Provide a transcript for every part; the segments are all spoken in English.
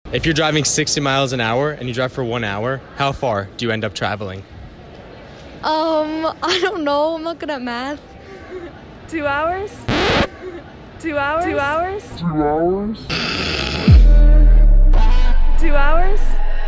If you're driving 60 miles an hour and you drive for 1 hour, how far do you end up traveling? I don't know. I'm not good at math. 2 hours? 2 hours? 2 hours? 2 hours? 2 hours?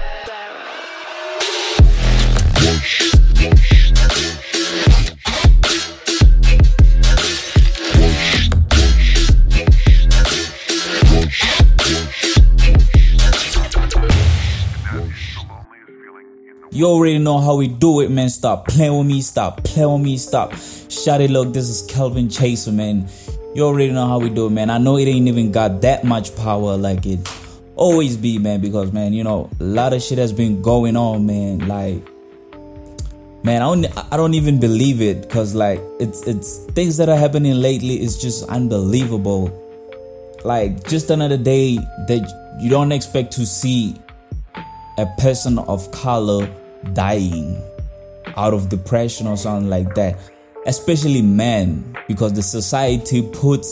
You already know how we do it, man. Stop playing with me. Stop playing with me. Stop. Shawty, look, this is Kelvin Chaser, man. You already know how we do it, man. I know it ain't even got that much power like it always be, man. Because, man, you know, a lot of shit has been going on, man. Like, man, I don't even believe it. Because, like, it's things that are happening lately is just unbelievable. Like, just another day that you don't expect to see a person of color dying out of depression or something like that, especially men, because the society put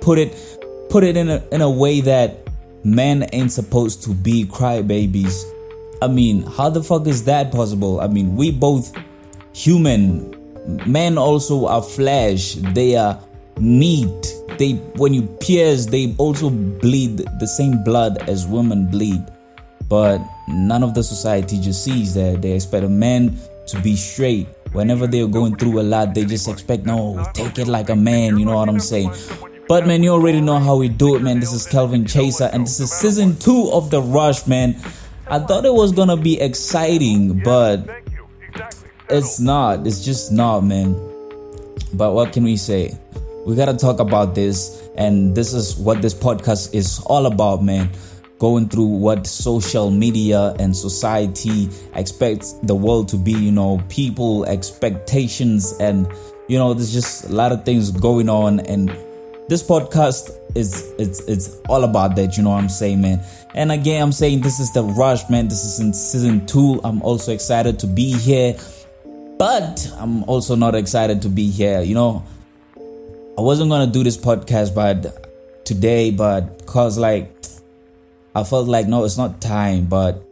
it in a way that men ain't supposed to be crybabies. I mean, how the fuck is that possible? I mean, we both human. Men also are flesh. They are meat. When you pierce, they also bleed the same blood as women bleed. But none of the society just sees that. They expect a man to be straight. Whenever they're going through a lot, they just expect, no, take it like a man, you know what I'm saying? But, man, you already know how we do it, man. This is Kelvin Chaser, and this is season 2 of The Rush, man. I thought it was gonna be exciting, but it's not. It's just not, man. But what can we say? We gotta talk about this, and this is what this podcast is all about, man. Going through what social media and society expects the world to be, you know, people expectations, and you know, there's just a lot of things going on, and this podcast is it's all about that, you know what I'm saying, man. And again, I'm saying this is The Rush, man. This is in season 2. I'm also excited to be here, but I'm also not excited to be here. You know, I wasn't gonna do this podcast today, but cause like I felt like, no, it's not time. But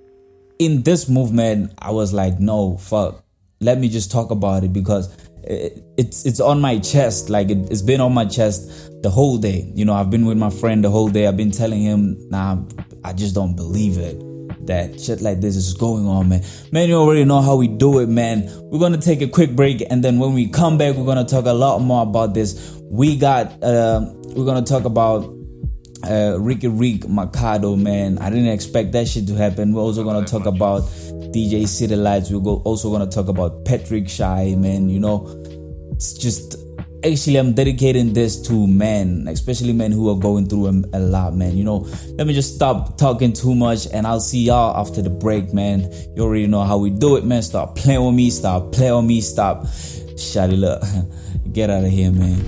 in this movement, I was like, no, fuck. Let me just talk about it, because it's on my chest. Like, it's been on my chest the whole day. You know, I've been with my friend the whole day. I've been telling him, nah, I just don't believe it, that shit like this is going on, man. Man, you already know how we do it, man. We're going to take a quick break, and then when we come back, we're going to talk a lot more about this. We're going to talk about Ricky Mercado, man. I didn't expect that shit to happen. We're also gonna talk about DJ City Lights. We're also gonna talk about Patrick Shy, man. You know, it's just actually I'm dedicating this to men, especially men who are going through a lot, man. You know, let me just stop talking too much, and I'll see y'all after the break, man. You already know how we do it, man. Stop playing with me. Stop playing with me. Stop. Shut it up. Get out of here, man.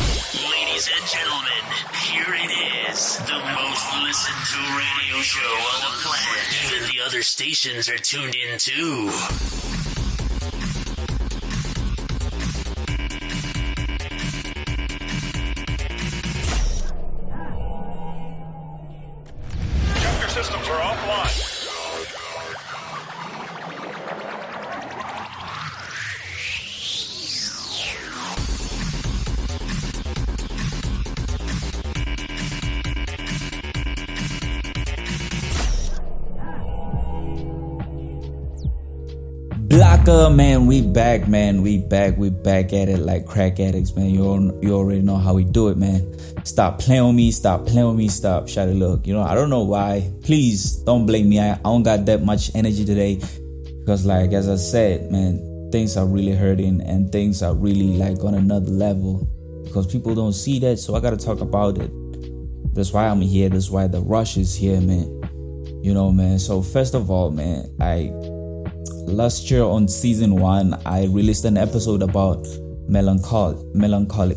Show on the planet. Even the other stations are tuned in too. Computer systems are offline. Blocker, man, we back, man. We back at it like crack addicts, man. You already know how we do it, man. Stop playing with me. Stop playing with me. Stop. Shawty, look, you know, I don't know why. Please don't blame me. I don't got that much energy today, because, like, as I said, man, things are really hurting, and things are really like on another level, because people don't see that. So I gotta talk about it. That's why I'm here. That's why The Rush is here, man. You know, man. So first of all, man, last year on season 1, I released an episode about melancholic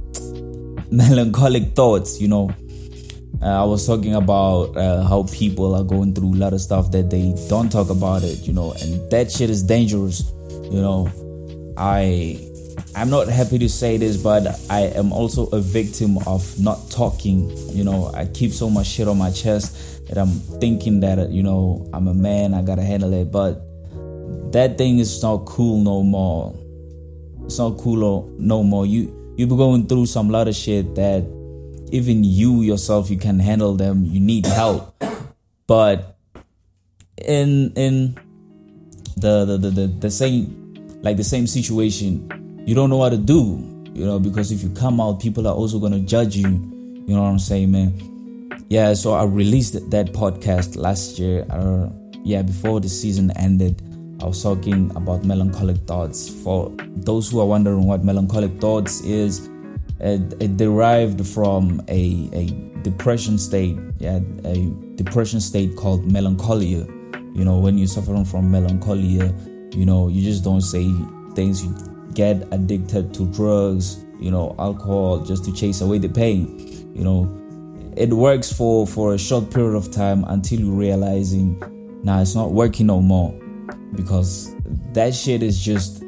thoughts. You know, I was talking about how people are going through a lot of stuff that they don't talk about it. You know, and that shit is dangerous. You know, I'm not happy to say this, but I am also a victim of not talking. You know, I keep so much shit on my chest that I'm thinking that, you know, I'm a man, I gotta handle it. But that thing is not cool no more. It's not cool no more. You be going through some lot of shit that even you yourself, you can handle them. You need help. But in the same situation, you don't know what to do. You know, because if you come out, people are also gonna judge you. You know what I'm saying, man? Yeah, so I released that podcast last year. Before the season ended, I was talking about melancholic thoughts. For those who are wondering what melancholic thoughts is, it derived from a depression state. Yeah, a depression state called melancholia. You know, when you're suffering from melancholia, you know, you just don't say things. You get addicted to drugs, you know, alcohol, just to chase away the pain. You know, it works for a short period of time until you realizing, nah, it's not working no more, because that shit is just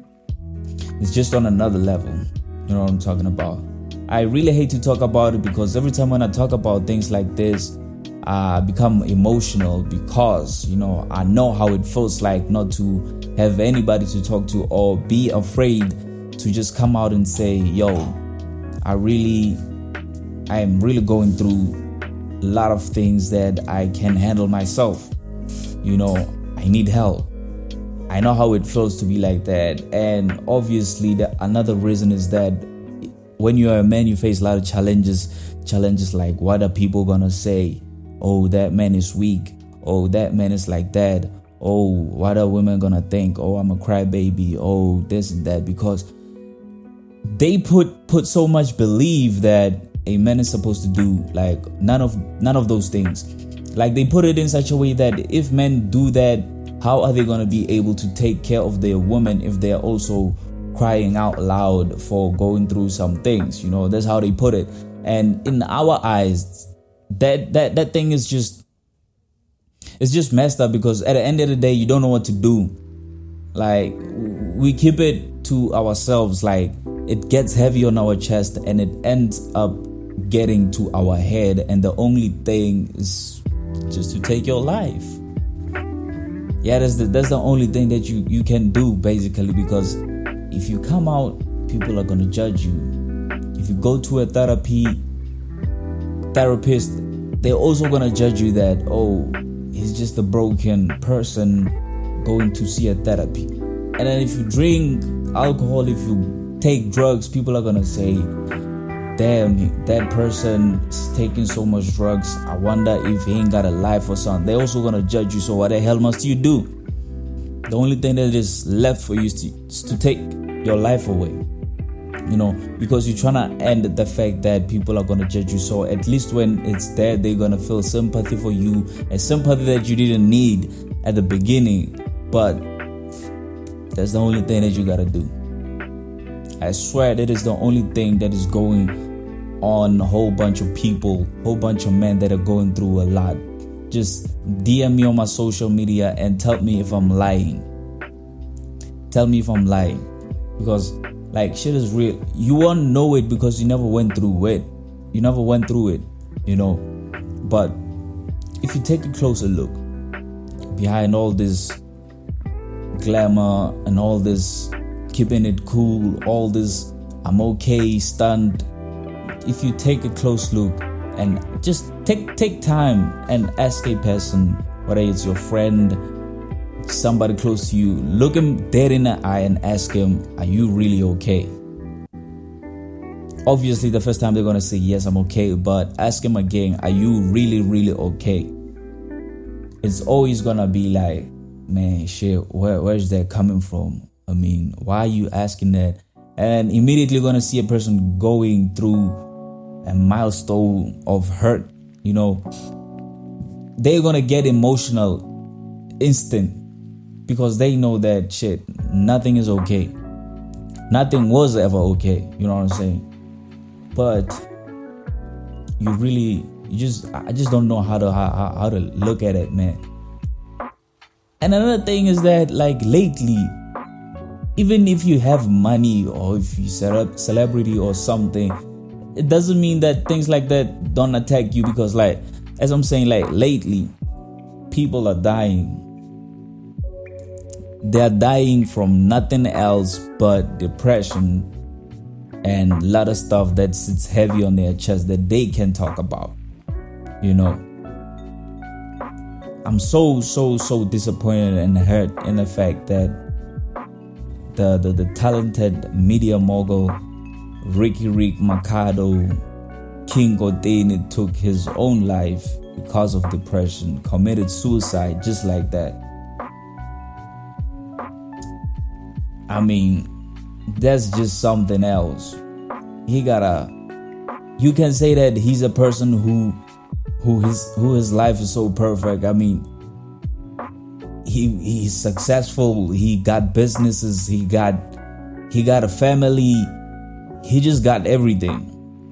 on another level. You know what I'm talking about? I really hate to talk about it, because every time when I talk about things like this, I become emotional, because, you know, I know how it feels like not to have anybody to talk to, or be afraid to just come out and say, yo, I am really going through a lot of things that I can handle myself. You know, I need help. I know how it feels to be like that. And obviously another reason is that when you're a man, you face a lot of challenges like, what are people gonna say? Oh, that man is weak. Oh, that man is like that. Oh, what are women gonna think? Oh, I'm a crybaby. Oh, this and that. Because they put so much belief that a man is supposed to do like none of those things. Like, they put it in such a way that if men do that, how are they gonna be able to take care of their woman if they're also crying out loud for going through some things? You know, that's how they put it. And in our eyes, that thing is just, it's just messed up, because at the end of the day, you don't know what to do. Like, we keep it to ourselves. Like, it gets heavy on our chest and it ends up getting to our head, and the only thing is just to take your life. Yeah, that's the only thing that you can do, basically, because if you come out, people are gonna judge you. If you go to a therapist, they're also gonna judge you that, oh, he's just a broken person going to see a therapy. And then if you drink alcohol, if you take drugs, people are gonna say, damn, that person is taking so much drugs, I wonder if he ain't got a life or something. They're also gonna judge you. So what the hell must you do? The only thing that is left for you is to take your life away. You know, because you're trying to end the fact that people are gonna judge you. So at least when it's there, they're gonna feel sympathy for you, a sympathy that you didn't need at the beginning. But that's the only thing that you gotta do. I swear that is the only thing that is going on a whole bunch of people, whole bunch of men that are going through a lot. Just DM me on my social media and tell me if I'm lying. Tell me if I'm lying. Because like, shit is real. You won't know it because you never went through it. You never went through it, you know. But if you take a closer look behind all this glamour and all this keeping it cool, all this I'm okay stunt, if you take a close look and just take time and ask a person, whether it's your friend, somebody close to you, look him dead in the eye and ask him, are you really okay? Obviously the first time they're gonna say yes, I'm okay, but ask him again, are you really, really okay? It's always gonna be like, man, shit, where's that coming from? I mean, why are you asking that? And immediately gonna see a person going through a milestone of hurt, you know. They're gonna get emotional instant, because they know that shit, nothing is okay. Nothing was ever okay, you know what I'm saying? But I just don't know how to look at it, man. And another thing is that, like, lately, even if you have money or if you set up celebrity or something, it doesn't mean that things like that don't attack you. Because, like, as I'm saying, like lately, people are dying. They're dying from nothing else but depression and a lot of stuff that sits heavy on their chest that they can talk about. I'm so disappointed and hurt in the fact that the talented media mogul Ricky Mercado King Godini took his own life because of depression, committed suicide just like that. I mean, that's just something else. You can say that he's a person who his life is so perfect. I mean, he's successful. He got businesses. He got a family. He just got everything.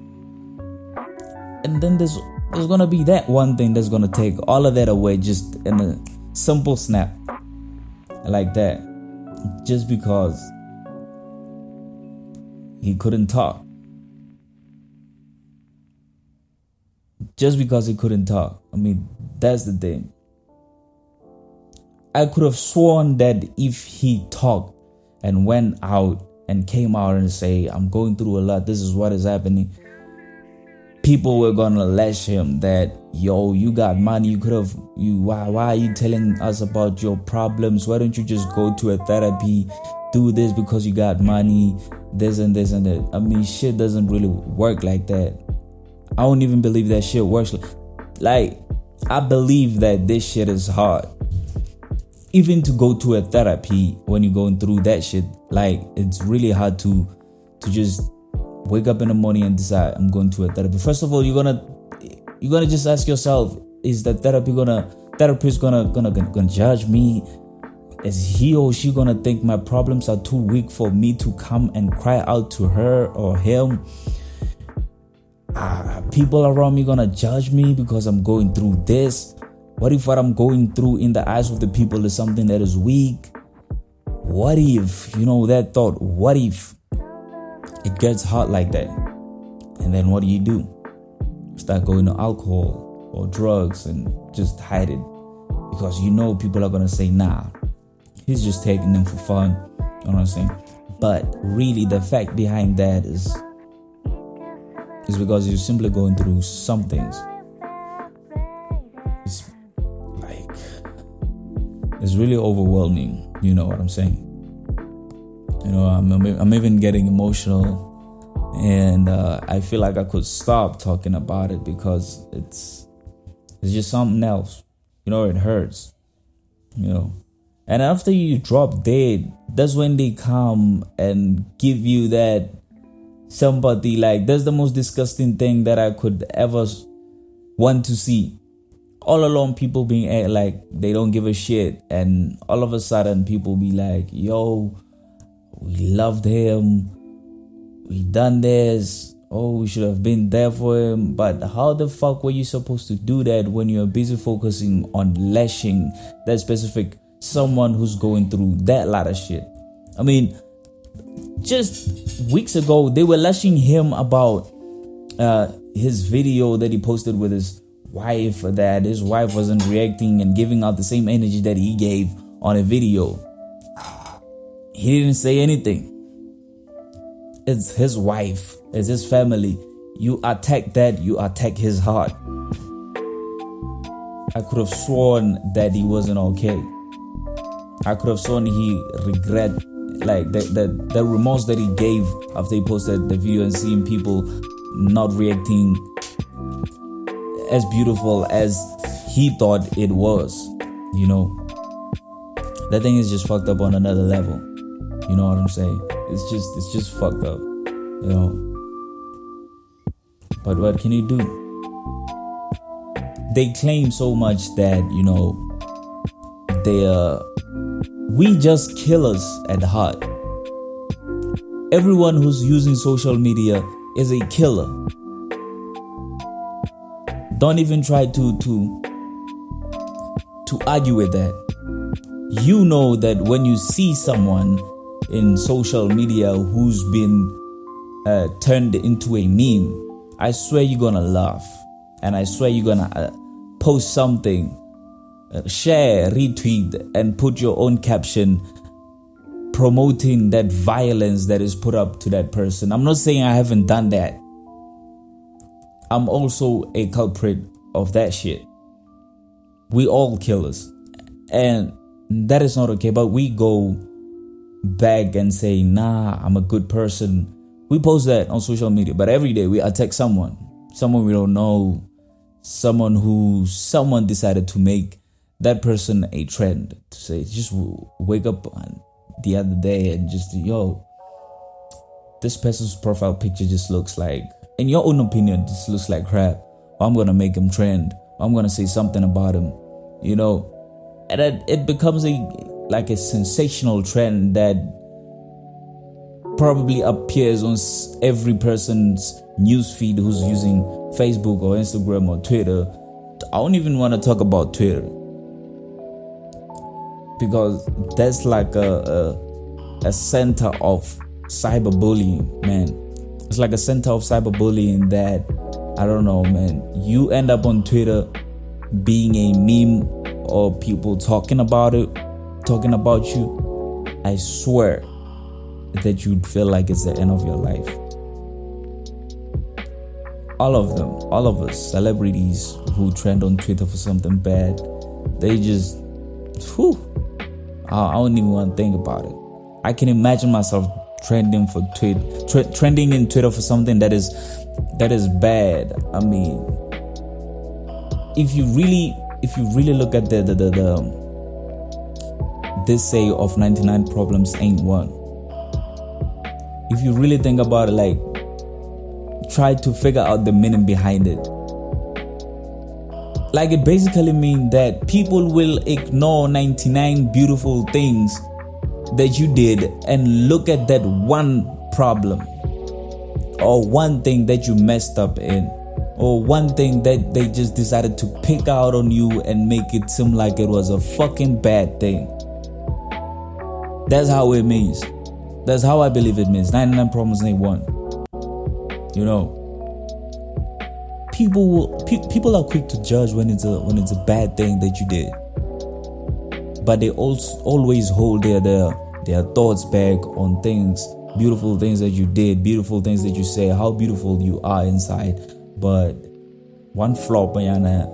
And then there's gonna be that one thing that's gonna take all of that away just in a simple snap like that, just because he couldn't talk. Just because he couldn't talk. I mean, that's the thing. I could have sworn that if he talked and went out and came out and say, I'm going through a lot, this is what is happening, people were gonna lash him that, yo, you got money, why are you telling us about your problems? Why don't you just go to a therapy, do this because you got money, this and that. I mean, shit doesn't really work like that. I don't even believe that shit works. Like, I believe that this shit is hard. Even to go to a therapy when you're going through that shit, like, it's really hard to just wake up in the morning and decide I'm going to a therapy. First of all, you're gonna just ask yourself, is the therapist gonna judge me? Is he or she gonna think my problems are too weak for me to come and cry out to her or him? People around me gonna judge me because I'm going through this? What if what I'm going through in the eyes of the people is something that is weak? What if, that thought, what if it gets hot like that? And then what do? Start going to alcohol or drugs and just hide it. Because people are gonna say, nah, he's just taking them for fun. You know what I'm saying? But really the fact behind that is because you're simply going through some things. It's really overwhelming. You know what I'm saying? I'm even getting emotional, and I feel like I could stop talking about it because it's just something else. It hurts. And after you drop dead, that's when they come and give you that sympathy. Like, that's the most disgusting thing that I could ever want to see. All along, people being like they don't give a shit, and all of a sudden people be like, yo, we loved him, we done this, oh, we should have been there for him. But how the fuck were you supposed to do that when you're busy focusing on lashing that specific someone who's going through that lot of shit? I mean, just weeks ago they were lashing him about his video that he posted with his wife, that his wife wasn't reacting and giving out the same energy that he gave on a video. He didn't say anything. It's his wife, it's his family. You attack that, you attack his heart. I could have sworn that he wasn't okay. I could have sworn he regret, like the remorse that he gave after he posted the video and seeing people not reacting as beautiful as he thought it was. That thing is just fucked up on another level. You know what I'm saying? It's just fucked up. But what can you do? They claim so much that we just killers at heart. Everyone who's using social media is a killer. Don't even try to argue with that. You know that when you see someone in social media who's been turned into a meme, I swear you're gonna laugh, and I swear you're gonna post something, share, retweet, and put your own caption promoting that violence that is put up to that person. I'm not saying I haven't done that. I'm also a culprit of that shit. We all killers. And that is not okay. But we go back and say, nah, I'm a good person. We post that on social media. But every day we attack someone we don't know, someone decided to make that person a trend. To say, just wake up the other day and just, yo, this person's profile picture just looks like, in your own opinion, just looks like crap. I'm gonna make him trend. I'm gonna say something about him, you know. And it becomes like a sensational trend that probably appears on every person's newsfeed who's using Facebook or Instagram or Twitter. I don't even want to talk about Twitter, because that's like a center of cyberbullying, man. It's like a center of cyberbullying that, I don't know, man. You end up on Twitter being a meme or people talking about you. I swear that you'd feel like it's the end of your life. All of us, celebrities who trend on Twitter for something bad, they just, I don't even want to think about it. I can imagine myself trending in Twitter for something that is bad. I mean, if you really look at this say of 99 problems ain't one. If you really think about it, like, try to figure out the meaning behind it. Like, it basically means that people will ignore 99 beautiful things that you did and look at that one problem or one thing that you messed up in, or one thing that they just decided to pick out on you and make it seem like it was a fucking bad thing. That's how it means. That's how I believe it means. 99 problems ain't one. You know, people are quick to judge when it's a bad thing that you did, but they always hold their thoughts back on things, beautiful things that you did, beautiful things that you say, how beautiful you are inside. But one flop on your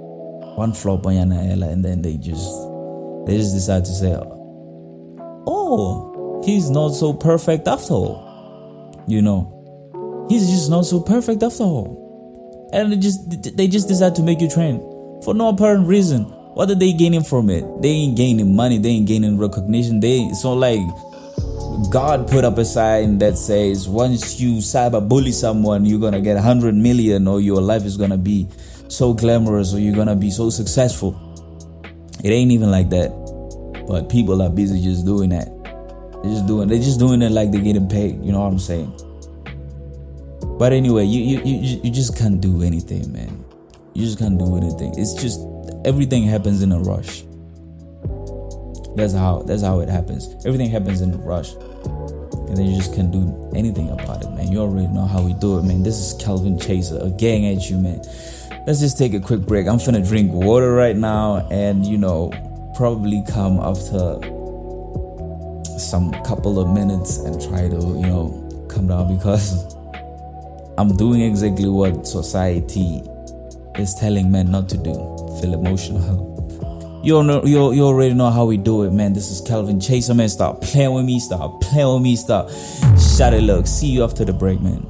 and then they just decide to say, oh, he's not so perfect after all. You know, he's just not so perfect after all. And they just decide to make you trend for no apparent reason. What are they gaining from it? They ain't gaining money. They ain't gaining recognition. It's not like God put up a sign that says once you cyberbully someone, you're gonna get 100 million, or your life is gonna be so glamorous, or you're gonna be so successful. It ain't even like that. But people are busy just doing that. They're just doing it like they're getting paid. You know what I'm saying? But anyway, you just can't do anything, man. You just can't do anything. It's just everything happens in a rush. That's how it happens. Everything happens in a rush, and then you just can't do anything about it, man. You already know how we do it, man. This is Calvin Chaser, a gang at you, man. Let's just take a quick break. I'm finna drink water right now, and probably come after some couple of minutes and try to come down, because I'm doing exactly what society is telling men not to do. Feel emotional. You already know how we do it, man. This is Calvin Chaser, man. Stop playing with me. Stop. Shut it, look. See you after the break, man.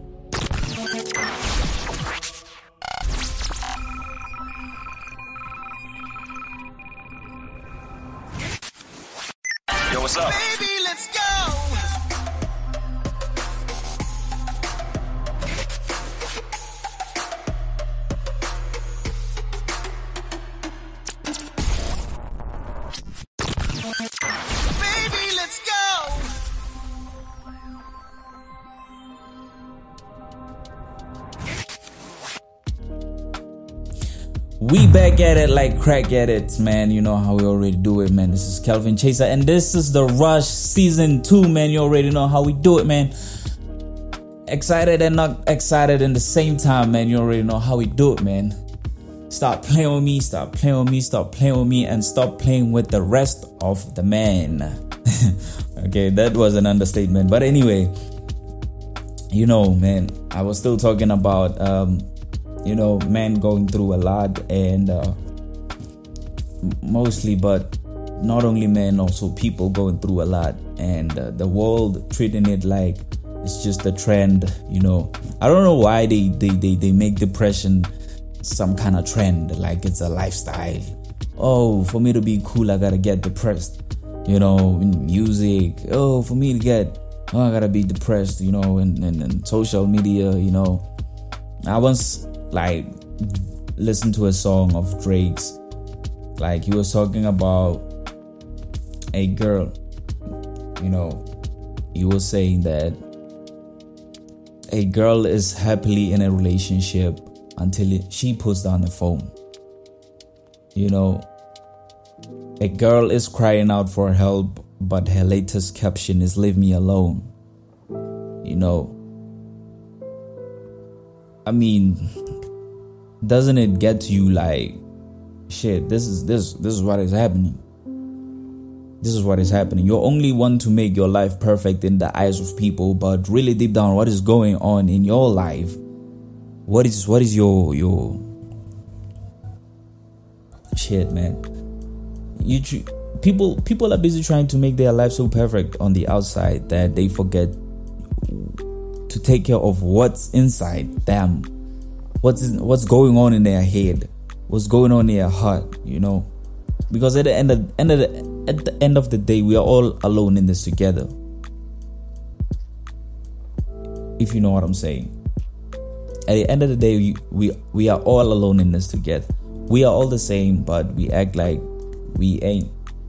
Yo, what's up? Baby, let's go. Baby, let's go. We back at it like crack at it, man. You know how we already do it, man. This is Calvin Chaser, and this is the Rush Season 2, man. You already know how we do it, man. Excited and not excited in the same time, man. You already know how we do it, man. Stop playing with me, stop playing with me, stop playing with me, and stop playing with the rest of the men. Okay, that was an understatement. But anyway, man, I was still talking about, men going through a lot, and mostly, but not only men, also people going through a lot, and the world treating it like it's just a trend. I don't know why they make depression some kind of trend, like it's a lifestyle. Oh, for me to be cool, I gotta get depressed. In music. Oh, for me to get, I gotta be depressed. In social media. I once listened to a song of Drake's. He was talking about a girl. He was saying that a girl is happily in a relationship until she puts down the phone. A girl is crying out for help, but her latest caption is "Leave me alone." Doesn't it get to you like, shit, this is what is happening. This is what is happening. You're only one to make your life perfect in the eyes of people, but really deep down, what is going on in your life? What is your shit, man? People are busy trying to make their life so perfect on the outside that they forget to take care of what's inside them. What's going on in their head? What's going on in their heart? Because at the end of the day, we are all alone in this together. If you know what I'm saying. At the end of the day, we are all alone in this together. We are all the same, but we act like we ain't.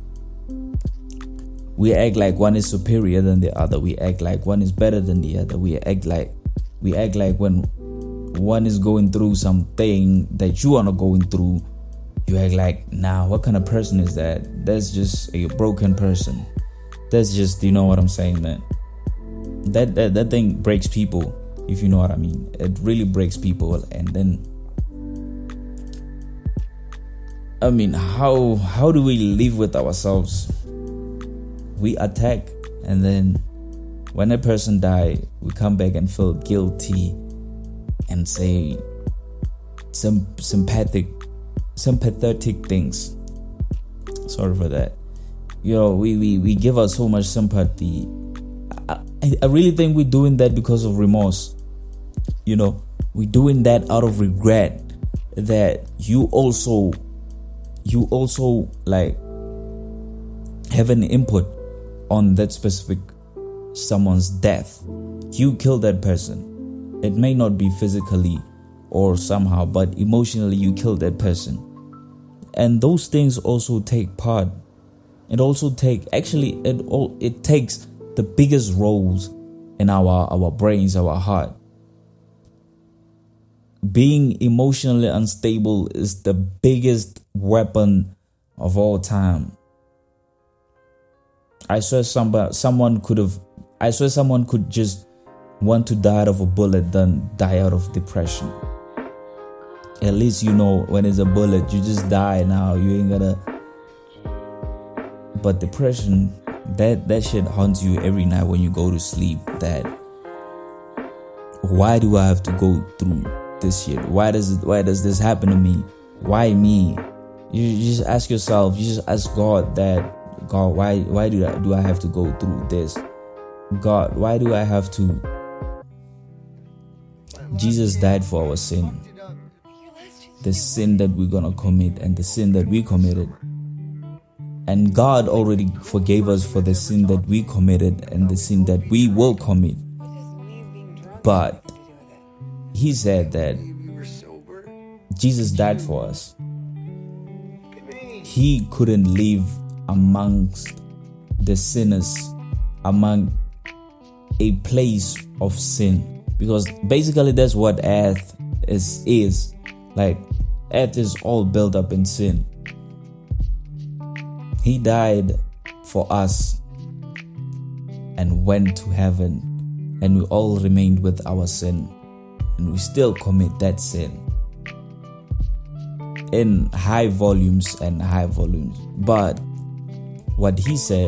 We act like one is superior than the other. We act like one is better than the other. We act like when one is going through something that you are not going through, you act like, nah, what kind of person is that? That's just a broken person. That's just, you know what I'm saying, man. That thing breaks people, if you know what I mean. It really breaks people. And then, how do we live with ourselves? We attack, and then when a person dies, we come back and feel guilty and say some sympathetic things. Sorry for that. We give us so much sympathy. I really think we're doing that because of remorse. We're doing that out of regret that you also like have an input on that specific someone's death. You killed that person. It may not be physically or somehow, but emotionally you killed that person. And those things also take part. It takes the biggest roles in our brains, our heart. Being emotionally unstable is the biggest weapon of all time. I swear someone could just want to die out of a bullet than die out of depression. At least when it's a bullet, you just die now. You ain't gonna. But depression, that shit haunts you every night when you go to sleep. That why do I have to go through this shit? Why does this happen to me? Why me? You just ask yourself. You just ask God that. God, why do I have to go through this? God, why do I have to? Jesus died for our sin. The sin that we're gonna commit and the sin that we committed. And God already forgave us for the sin that we committed and the sin that we will commit. But He said that Jesus died for us. He couldn't live amongst the sinners, among a place of sin, because basically that's what earth is. Like, earth is all built up in sin. He died for us and went to heaven, and we all remained with our sin, and we still commit that sin. in high volumes and high volumes. But what he said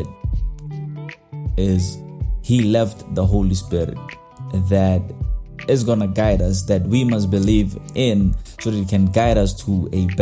is he left the Holy Spirit that is going to guide us, that we must believe in, so that it can guide us to a